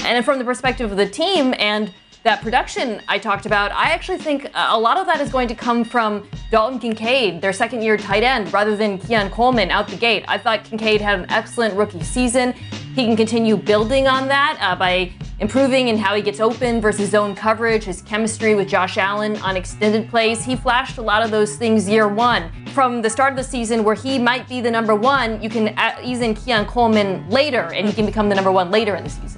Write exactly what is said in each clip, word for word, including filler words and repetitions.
And from the perspective of the team and that production I talked about, I actually think a lot of that is going to come from Dalton Kincaid, their second-year tight end, rather than Keon Coleman out the gate. I thought Kincaid had an excellent rookie season. He can continue building on that uh, by improving in how he gets open versus zone coverage, his chemistry with Josh Allen on extended plays. He flashed a lot of those things year one. From the start of the season where he might be the number one, you can ease in Keon Coleman later, and he can become the number one later in the season.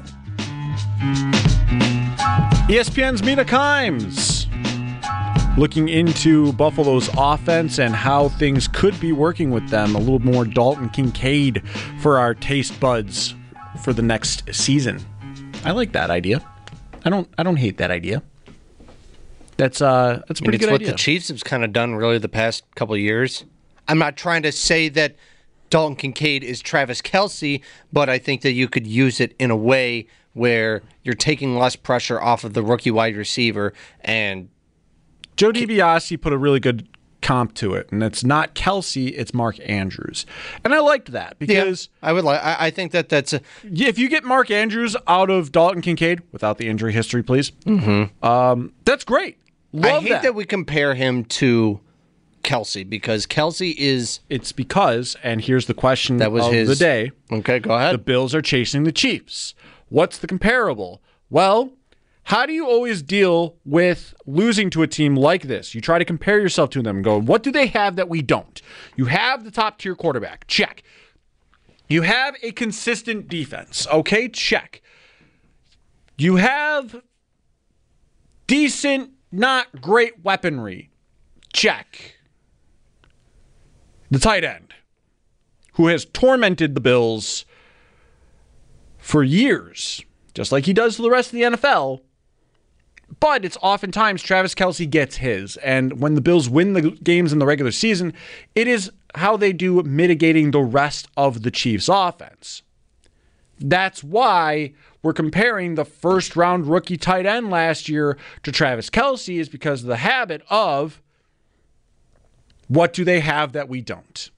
E S P N's Mina Kimes looking into Buffalo's offense and how things could be working with them. A little more Dalton Kincaid for our taste buds for the next season. I like that idea. I don't. I don't hate that idea. That's uh. That's a pretty and it's good what idea. The Chiefs have kind of done really the past couple of years. I'm not trying to say that Dalton Kincaid is Travis Kelce, but I think that you could use it in a way where you're taking less pressure off of the rookie wide receiver. And Joe DiBiase put a really good comp to it, and it's not Kelce, it's Mark Andrews, and I liked that because yeah, I would like. I, I think that that's a, if you get Mark Andrews out of Dalton Kincaid without the injury history, please. Mm-hmm. Um, that's great. Love I hate that. that we compare him to Kelce because Kelce is. It's because, and here's the question that was of his, the day. Okay, go ahead. The Bills are chasing the Chiefs. What's the comparable? Well, how do you always deal with losing to a team like this? You try to compare yourself to them and go, what do they have that we don't? You have the top-tier quarterback. Check. You have a consistent defense. Okay, check. You have decent, not great weaponry. Check. The tight end, who has tormented the Bills for years, just like he does to the rest of the N F L. But it's oftentimes Travis Kelce gets his. And when the Bills win the games in the regular season, it is how they do mitigating the rest of the Chiefs' offense. That's why we're comparing the first-round rookie tight end last year to Travis Kelce, is because of the habit of what do they have that we don't?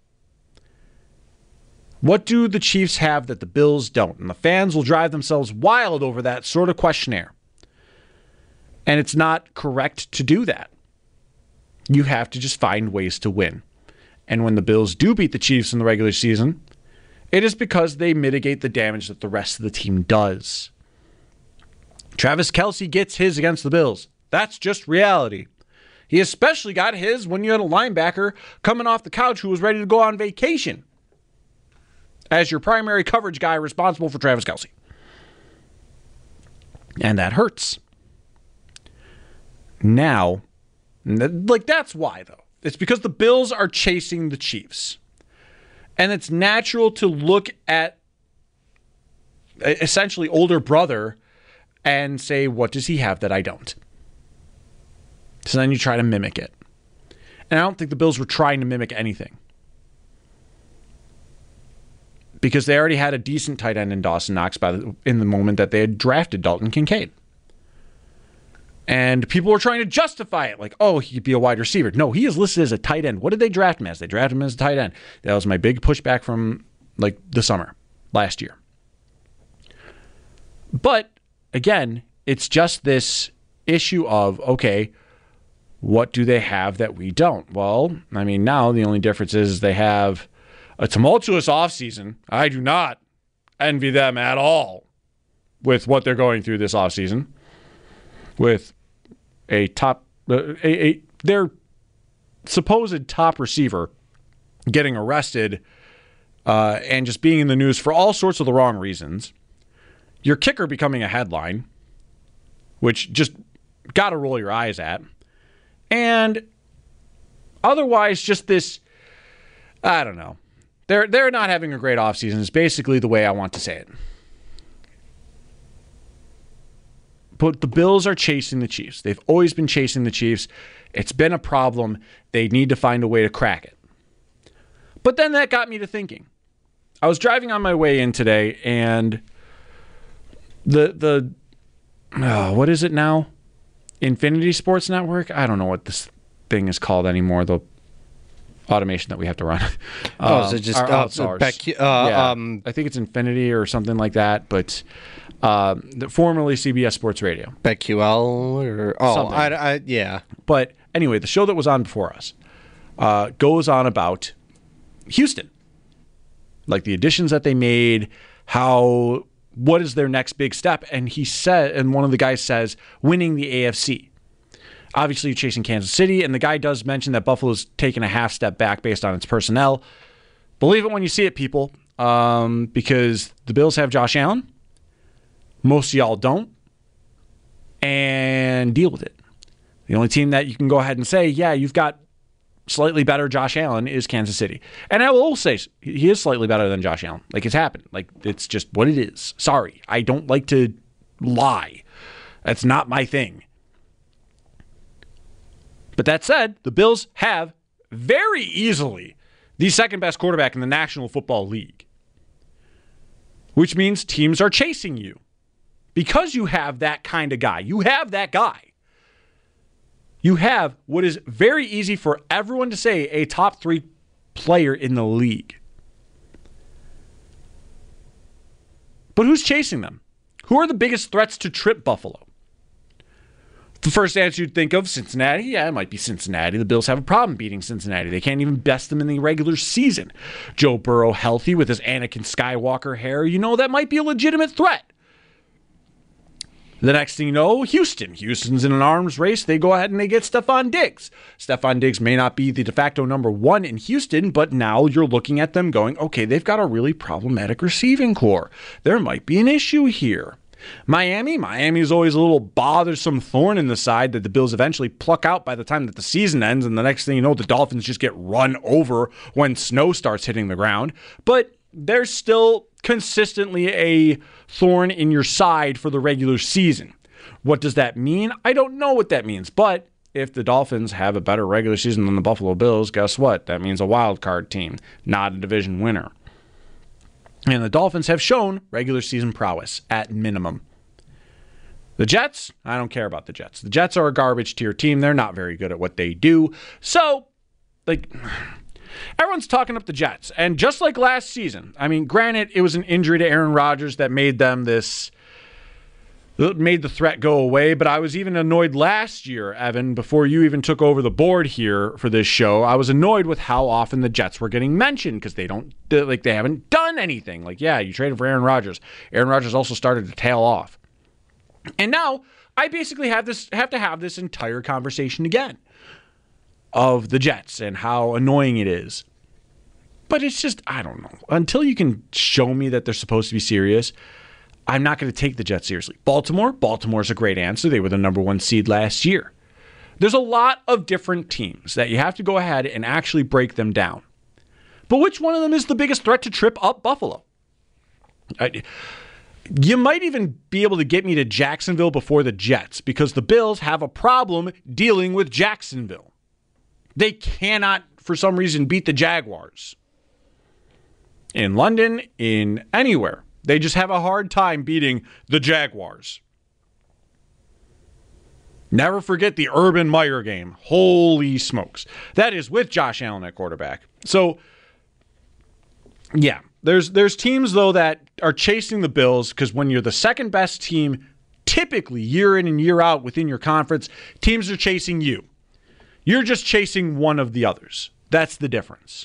What do the Chiefs have that the Bills don't? And the fans will drive themselves wild over that sort of questionnaire. And it's not correct to do that. You have to just find ways to win. And when the Bills do beat the Chiefs in the regular season, it is because they mitigate the damage that the rest of the team does. Travis Kelce gets his against the Bills. That's just reality. He especially got his when you had a linebacker coming off the couch who was ready to go on vacation as your primary coverage guy responsible for Travis Kelce. And that hurts. Now, like, that's why, though. It's because the Bills are chasing the Chiefs. And it's natural to look at essentially older brother and say, what does he have that I don't? So then you try to mimic it. And I don't think the Bills were trying to mimic anything, because they already had a decent tight end in Dawson Knox by the, in the moment that they had drafted Dalton Kincaid. And people were trying to justify it, like, oh, he could be a wide receiver. No, he is listed as a tight end. What did they draft him as? They drafted him as a tight end. That was my big pushback from, like, the summer last year. But, again, it's just this issue of, okay, what do they have that we don't? Well, I mean, now the only difference is they have a tumultuous offseason. I do not envy them at all with what they're going through this offseason. With a top, uh, a, a their supposed top receiver getting arrested uh, and just being in the news for all sorts of the wrong reasons. Your kicker becoming a headline, which just got to roll your eyes at. And otherwise, just this, I don't know. They're they're not having a great offseason is basically the way I want to say it. But the Bills are chasing the Chiefs. They've always been chasing the Chiefs. It's been a problem. They need to find a way to crack it. But then that got me to thinking. I was driving on my way in today, and the, the oh, what is it now? Infinity Sports Network? I don't know what this thing is called anymore. The automation that we have to run. Oh, is it just our uh, outsource. back, uh, yeah, um, I think it's Infinity or something like that, but uh, the, formerly C B S Sports Radio. BetQL or oh, Something. I, I, yeah. But anyway, the show that was on before us uh, goes on about Houston, like the additions that they made, how what is their next big step, and he said, and one of the guys says, winning the A F C. Obviously, you're chasing Kansas City, and the guy does mention that Buffalo's taken a half step back based on its personnel. Believe it when you see it, people, um, because the Bills have Josh Allen. Most of y'all don't, and deal with it. The only team that you can go ahead and say, yeah, you've got slightly better Josh Allen is Kansas City. And I will say he is slightly better than Josh Allen. Like, it's happened. Like, it's just what it is. Sorry. I don't like to lie. That's not my thing. But that said, the Bills have very easily the second best quarterback in the National Football League, which means teams are chasing you because you have that kind of guy. You have that guy. You have what is very easy for everyone to say a top three player in the league. But who's chasing them? Who are the biggest threats to trip Buffalo? The first answer you'd think of, Cincinnati. Yeah, it might be Cincinnati. The Bills have a problem beating Cincinnati. They can't even best them in the regular season. Joe Burrow healthy with his Anakin Skywalker hair. You know, that might be a legitimate threat. The next thing you know, Houston. Houston's in an arms race. They go ahead and they get Stephon Diggs. Stephon Diggs may not be the de facto number one in Houston, but now you're looking at them going, okay, they've got a really problematic receiving core. There might be an issue here. Miami. Miami is always a little bothersome thorn in the side that the Bills eventually pluck out by the time that the season ends, and the next thing you know, the Dolphins just get run over when snow starts hitting the ground. But there's still consistently a thorn in your side for the regular season. What does that mean? I don't know what that means, but if the Dolphins have a better regular season than the Buffalo Bills, guess what? That means a wild card team, not a division winner. And the Dolphins have shown regular season prowess at minimum. The Jets, I don't care about the Jets. The Jets are a garbage tier team. They're not very good at what they do. So, like, everyone's talking up the Jets. And just like last season, I mean, granted, it was an injury to Aaron Rodgers that made them this, made the threat go away. But I was even annoyed last year, Evan, before you even took over the board here for this show. I was annoyed with how often the Jets were getting mentioned because they don't, like, they haven't done anything. Like, yeah, you traded for Aaron Rodgers. Aaron Rodgers also started to tail off. And now I basically have this have to have this entire conversation again of the Jets and how annoying it is. But it's just, I don't know. Until you can show me that they're supposed to be serious, I'm not going to take the Jets seriously. Baltimore, Baltimore's a great answer. They were the number one seed last year. There's a lot of different teams that you have to go ahead and actually break them down. But which one of them is the biggest threat to trip up Buffalo? I, you might even be able to get me to Jacksonville before the Jets because the Bills have a problem dealing with Jacksonville. They cannot, for some reason, beat the Jaguars. In London, in anywhere. They just have a hard time beating the Jaguars. Never forget the Urban Meyer game. Holy smokes. That is with Josh Allen at quarterback. So, yeah. There's there's teams, though, that are chasing the Bills because when you're the second best team, typically year in and year out within your conference, teams are chasing you. You're just chasing one of the others. That's the difference.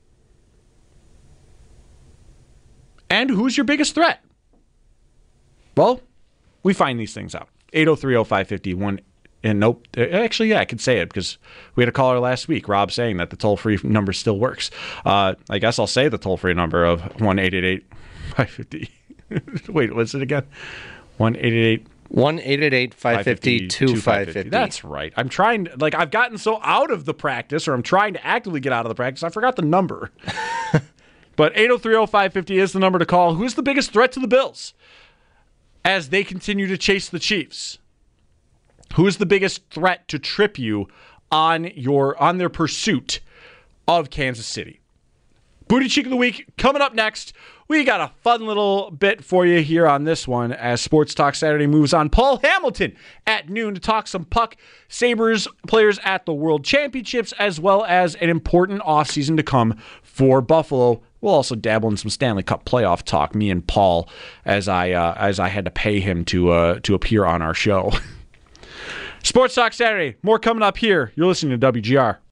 And who's your biggest threat? Well, we find these things out. eight oh three oh five five oh one. And nope. Actually, yeah, I could say it because we had a caller last week, Rob, saying that the toll-free number still works. Uh, I guess I'll say the toll-free number of one eight eight eight five five oh. Wait, what's it again? one eight eight eight one eight eight eight five five zero two five five zero. That's right. I'm trying, like, I've gotten so out of the practice, or I'm trying to actively get out of the practice, I forgot the number. But eight oh three oh five five oh is the number to call. Who's the biggest threat to the Bills as they continue to chase the Chiefs? Who is the biggest threat to trip you on your on their pursuit of Kansas City? Booty Cheek of the Week coming up next. We got a fun little bit for you here on this one as Sports Talk Saturday moves on. Paul Hamilton at noon to talk some puck. Sabres players at the World Championships, as well as an important offseason to come for Buffalo. We'll also dabble in some Stanley Cup playoff talk, me and Paul, as I uh, as I had to pay him to uh, to appear on our show. Sports Talk Saturday, more coming up here. You're listening to W G R.